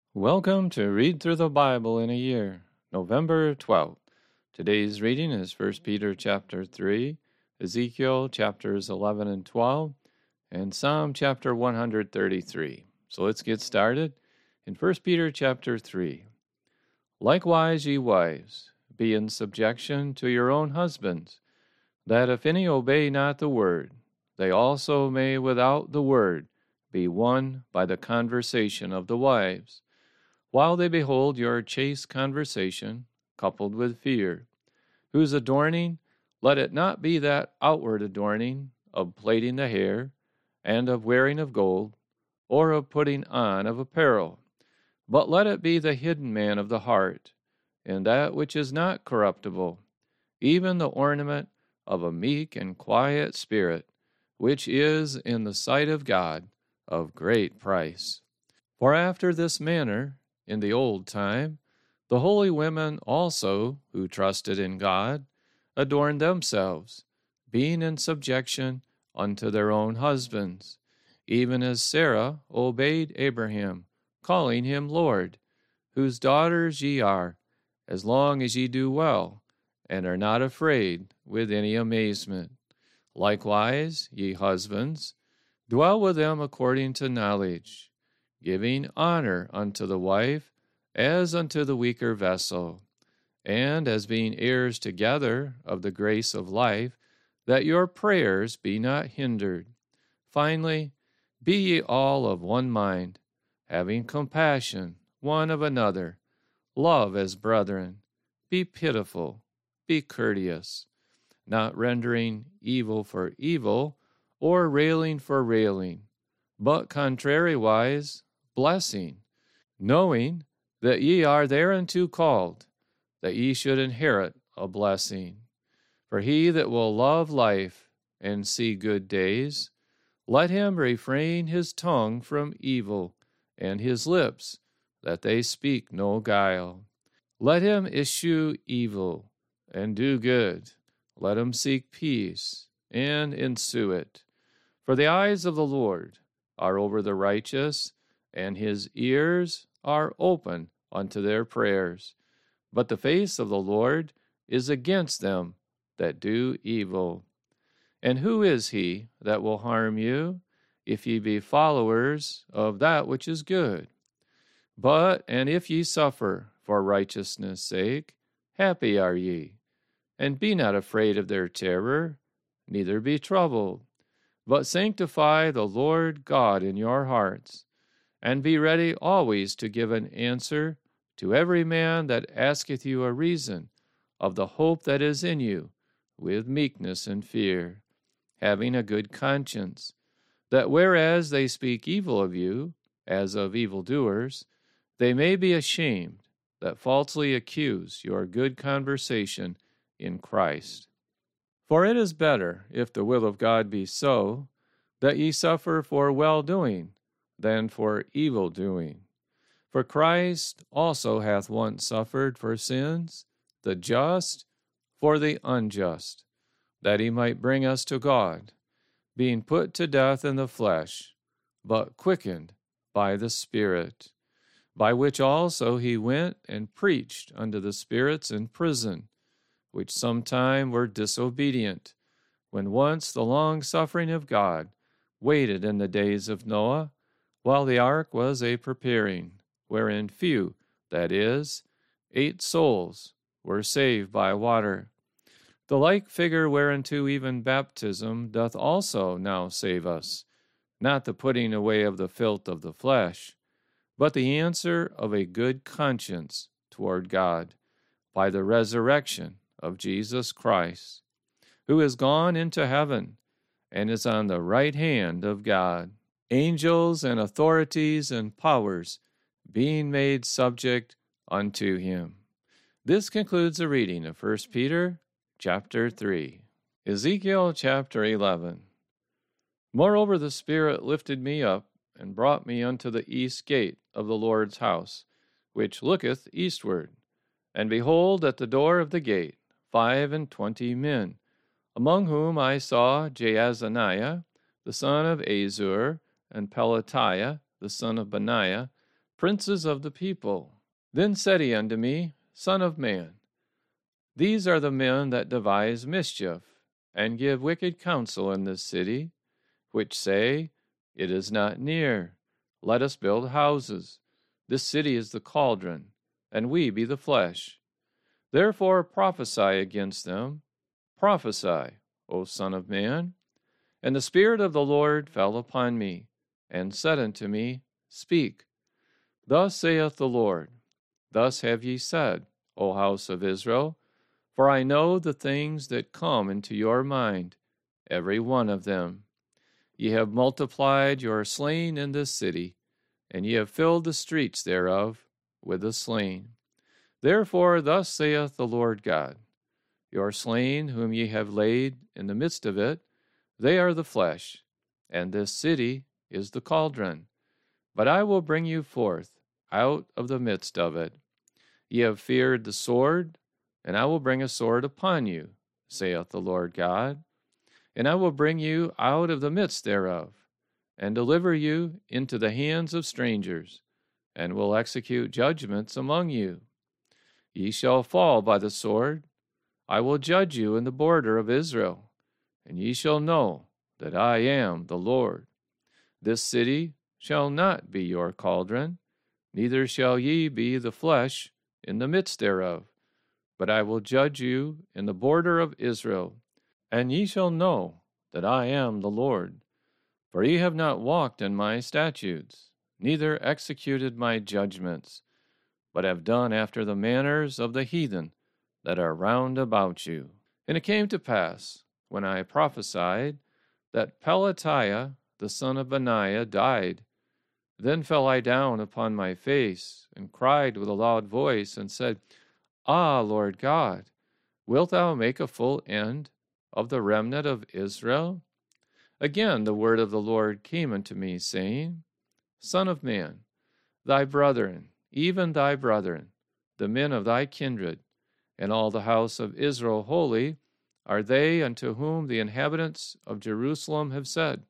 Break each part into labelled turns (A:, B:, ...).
A: Welcome to Read Through the Bible in a Year, November 12th. Today's reading is 1 Peter chapter 3, Ezekiel chapters 11 and 12, and Psalm chapter 133. So let's get started. In 1 Peter chapter 3, Likewise, ye wives, be in subjection to your own husbands, that if any obey not the word, they also may without the word be won by the conversation of the wives, while they behold your chaste conversation, coupled with fear, whose adorning, let it not be that outward adorning of plaiting the hair, and of wearing of gold, or of putting on of apparel, but let it be the hidden man of the heart, in that which is not corruptible, even the ornament of a meek and quiet spirit, which is in the sight of God of great price. For after this manner, in the old time, the holy women also, who trusted in God, adorned themselves, being in subjection unto their own husbands, even as Sarah obeyed Abraham, calling him Lord, whose daughters ye are, as long as ye do well, and are not afraid with any amazement. Likewise, ye husbands, dwell with them according to knowledge, giving honor unto the wife as unto the weaker vessel, and as being heirs together of the grace of life, that your prayers be not hindered. Finally, be ye all of one mind, having compassion one of another, love as brethren, be pitiful, be courteous, not rendering evil for evil, or railing for railing, but contrariwise blessing, knowing that ye are thereunto called, that ye should inherit a blessing. For he that will love life and see good days, let him refrain his tongue from evil, and his lips, that they speak no guile. Let him eschew evil, and do good. Let him seek peace, and ensue it. For the eyes of the Lord are over the righteous, and his ears are open unto their prayers. But the face of the Lord is against them that do evil. And who is he that will harm you, if ye be followers of that which is good? And if ye suffer for righteousness' sake, happy are ye. And be not afraid of their terror, neither be troubled, but sanctify the Lord God in your hearts, and be ready always to give an answer to every man that asketh you a reason of the hope that is in you, with meekness and fear, having a good conscience, that whereas they speak evil of you, as of evildoers, they may be ashamed that falsely accuse your good conversation in Christ. For it is better, if the will of God be so, that ye suffer for well-doing, than for evil-doing. For Christ also hath once suffered for sins, the just for the unjust, that he might bring us to God, being put to death in the flesh, but quickened by the Spirit, by which also he went and preached unto the spirits in prison, which sometime were disobedient, when once the long suffering of God waited in the days of Noah, while the ark was a preparing, wherein few, that is, 8 souls, were saved by water. The like figure whereunto even baptism doth also now save us, not the putting away of the filth of the flesh, but the answer of a good conscience toward God, by the resurrection of Jesus Christ, who is gone into heaven, and is on the right hand of God, angels and authorities and powers being made subject unto him. This concludes the reading of 1 Peter chapter 3. Ezekiel chapter 11. Moreover, the Spirit lifted me up, and brought me unto the east gate of the Lord's house, which looketh eastward. And behold, at the door of the gate 25 men, among whom I saw Jaazaniah, the son of Azur, and Pelatiah, the son of Benaiah, princes of the people. Then said he unto me, Son of man, these are the men that devise mischief, and give wicked counsel in this city, which say, It is not near, let us build houses. This city is the cauldron, and we be the flesh. Therefore prophesy against them. Prophesy, O Son of man. And the Spirit of the Lord fell upon me, and said unto me, Speak. Thus saith the Lord, Thus have ye said, O house of Israel, for I know the things that come into your mind, every one of them. Ye have multiplied your slain in this city, and ye have filled the streets thereof with the slain. Therefore thus saith the Lord God, Your slain whom ye have laid in the midst of it, they are the flesh, and this city is the cauldron. But I will bring you forth out of the midst of it. Ye have feared the sword, and I will bring a sword upon you, saith the Lord God. And I will bring you out of the midst thereof, and deliver you into the hands of strangers, and will execute judgments among you. Ye shall fall by the sword. I will judge you in the border of Israel, and ye shall know that I am the Lord. This city shall not be your cauldron, neither shall ye be the flesh in the midst thereof, but I will judge you in the border of Israel, and ye shall know that I am the Lord. For ye have not walked in my statutes, neither executed my judgments, but have done after the manners of the heathen that are round about you. And it came to pass, when I prophesied, that Pelatiah the son of Benaiah died. Then fell I down upon my face, and cried with a loud voice, and said, Ah, Lord God, wilt thou make a full end of the remnant of Israel? Again the word of the Lord came unto me, saying, Son of man, thy brethren, even thy brethren, the men of thy kindred, and all the house of Israel holy, are they unto whom the inhabitants of Jerusalem have said,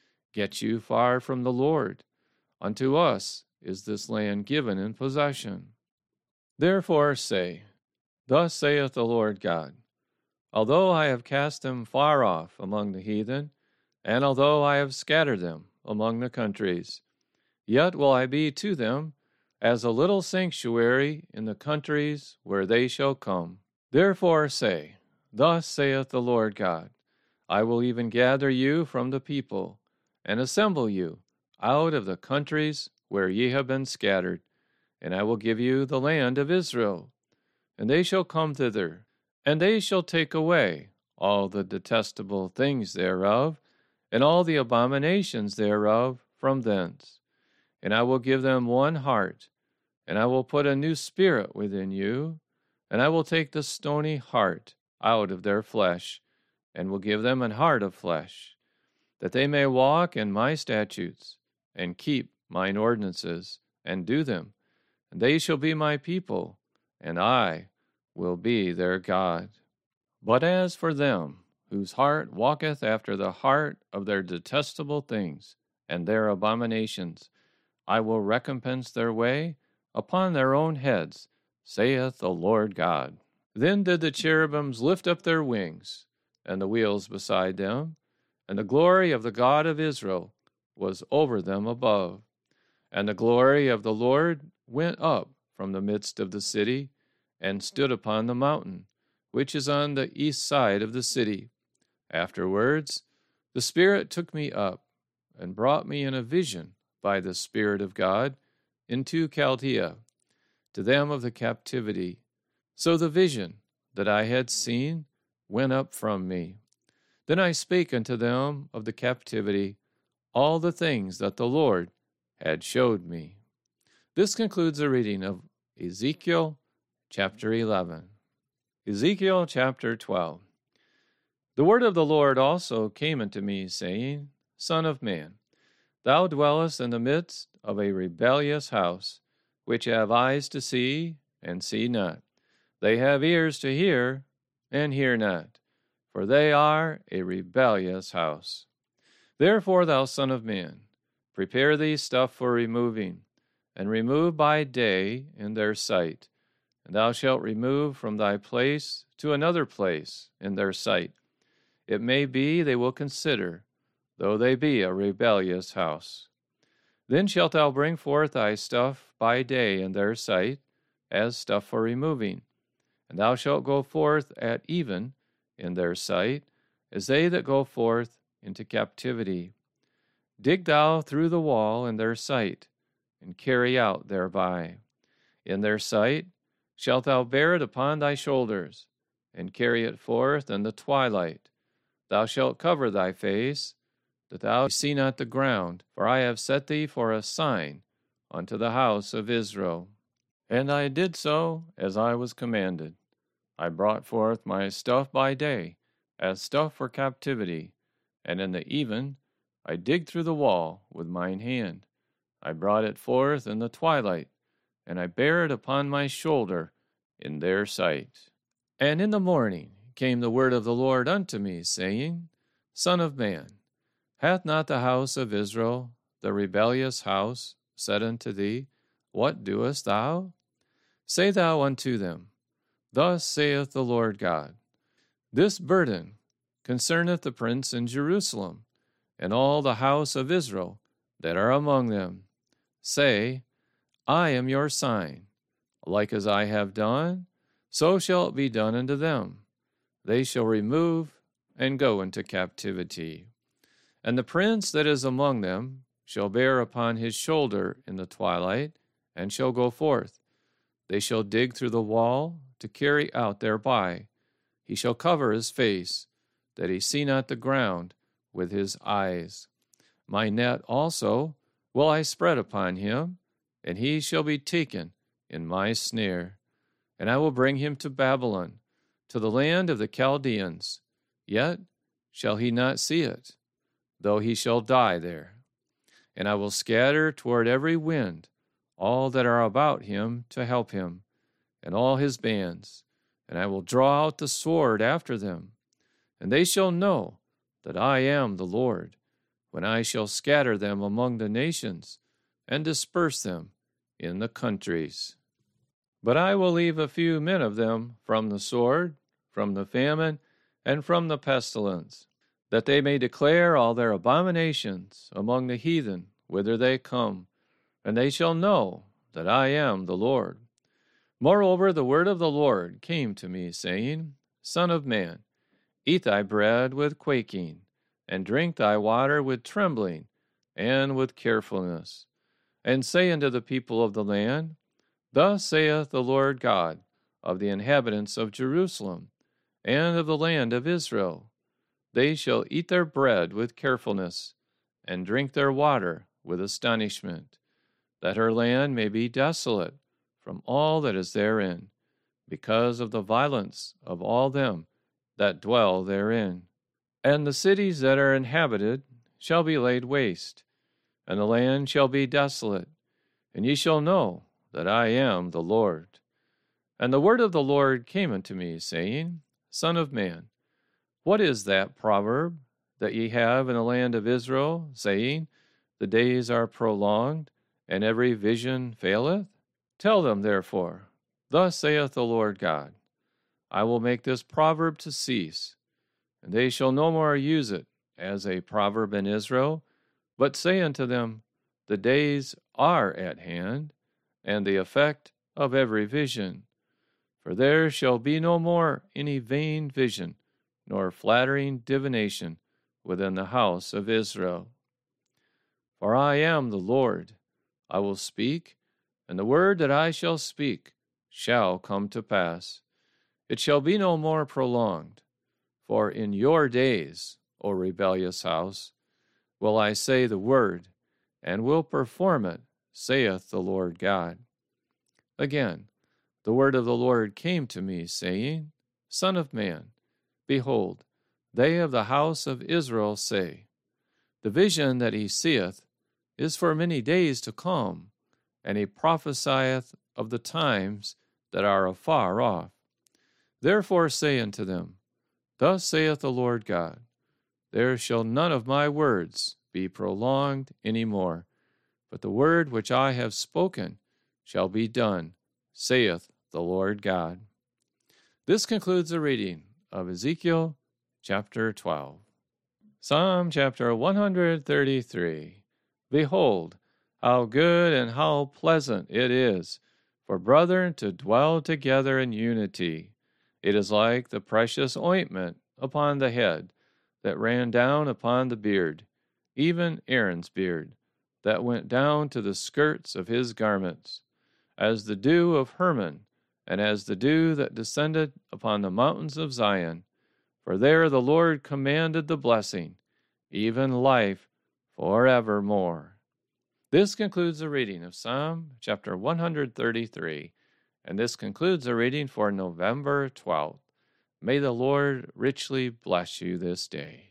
A: Get you far from the Lord. Unto us is this land given in possession. Therefore say, Thus saith the Lord God, Although I have cast them far off among the heathen, and although I have scattered them among the countries, yet will I be to them as a little sanctuary in the countries where they shall come. Therefore say, Thus saith the Lord God, I will even gather you from the people, and assemble you out of the countries where ye have been scattered, and I will give you the land of Israel. And they shall come thither, and they shall take away all the detestable things thereof, and all the abominations thereof from thence. And I will give them one heart, and I will put a new spirit within you, and I will take the stony heart out of their flesh, and will give them an heart of flesh, that they may walk in my statutes, and keep mine ordinances, and do them. And they shall be my people, and I will be their God. But as for them, whose heart walketh after the heart of their detestable things, and their abominations, I will recompense their way upon their own heads, saith the Lord God. Then did the cherubims lift up their wings, and the wheels beside them, and the glory of the God of Israel was over them above. And the glory of the Lord went up from the midst of the city, and stood upon the mountain, which is on the east side of the city. Afterwards, the Spirit took me up, and brought me in a vision by the Spirit of God into Chaldea, to them of the captivity. So the vision that I had seen went up from me. Then I spake unto them of the captivity all the things that the Lord had showed me. This concludes the reading of Ezekiel chapter 11. Ezekiel chapter 12. The word of the Lord also came unto me, saying, Son of man, thou dwellest in the midst of a rebellious house, which have eyes to see, and see not. They have ears to hear, and hear not, for they are a rebellious house. Therefore, thou son of man, prepare thee stuff for removing, and remove by day in their sight. And thou shalt remove from thy place to another place in their sight. It may be they will consider, though they be a rebellious house. Then shalt thou bring forth thy stuff by day in their sight, as stuff for removing. And thou shalt go forth at even in their sight, as they that go forth into captivity. Dig thou through the wall in their sight, and carry out thereby. In their sight shalt thou bear it upon thy shoulders, and carry it forth in the twilight. Thou shalt cover thy face, that thou see not the ground, for I have set thee for a sign unto the house of Israel. And I did so as I was commanded. I brought forth my stuff by day, as stuff for captivity, and in the even I digged through the wall with mine hand. I brought it forth in the twilight, and I bare it upon my shoulder in their sight. And in the morning came the word of the Lord unto me, saying, Son of man, hath not the house of Israel, the rebellious house, said unto thee, What doest thou? Say thou unto them, Thus saith the Lord God, This burden concerneth the prince in Jerusalem, and all the house of Israel that are among them. Say, I am your sign. Like as I have done, so shall it be done unto them. They shall remove and go into captivity. And the prince that is among them shall bear upon his shoulder in the twilight, and shall go forth. They shall dig through the wall to carry out thereby. He shall cover his face, that he see not the ground with his eyes. My net also will I spread upon him, and he shall be taken in my snare. And I will bring him to Babylon, to the land of the Chaldeans. Yet shall he not see it, though he shall die there. And I will scatter toward every wind all that are about him to help him, and all his bands. And I will draw out the sword after them. And they shall know that I am the Lord, when I shall scatter them among the nations, and disperse them in the countries. But I will leave a few men of them from the sword, from the famine, and from the pestilence, that they may declare all their abominations among the heathen whither they come, and they shall know that I am the Lord. Moreover, the word of the Lord came to me, saying, Son of man, eat thy bread with quaking, and drink thy water with trembling and with carefulness. And say unto the people of the land, Thus saith the Lord God of the inhabitants of Jerusalem, and of the land of Israel, They shall eat their bread with carefulness, and drink their water with astonishment, that her land may be desolate from all that is therein, because of the violence of all them that dwell therein. And the cities that are inhabited shall be laid waste, and the land shall be desolate, and ye shall know that I am the Lord. And the word of the Lord came unto me, saying, Son of man, what is that proverb that ye have in the land of Israel, saying, The days are prolonged, and every vision faileth? Tell them, therefore, Thus saith the Lord God, I will make this proverb to cease, and they shall no more use it as a proverb in Israel, but say unto them, The days are at hand, and the effect of every vision. For there shall be no more any vain vision, nor flattering divination within the house of Israel. For I am the Lord, I will speak, and the word that I shall speak shall come to pass. It shall be no more prolonged. For in your days, O rebellious house, will I say the word, and will perform it, saith the Lord God. Again, the word of the Lord came to me, saying, Son of man, behold, they of the house of Israel say, The vision that he seeth is for many days to come, and he prophesieth of the times that are afar off. Therefore say unto them, Thus saith the Lord God, There shall none of my words be prolonged any more, but the word which I have spoken shall be done, saith the Lord God. This concludes the reading of Ezekiel chapter 12. Psalm chapter 133. Behold, how good and how pleasant it is for brethren to dwell together in unity. It is like the precious ointment upon the head that ran down upon the beard, even Aaron's beard, that went down to the skirts of his garments, as the dew of Hermon, and as the dew that descended upon the mountains of Zion. For there the Lord commanded the blessing, even life forevermore. This concludes the reading of Psalm chapter 133, and this concludes the reading for November 12th. May the Lord richly bless you this day.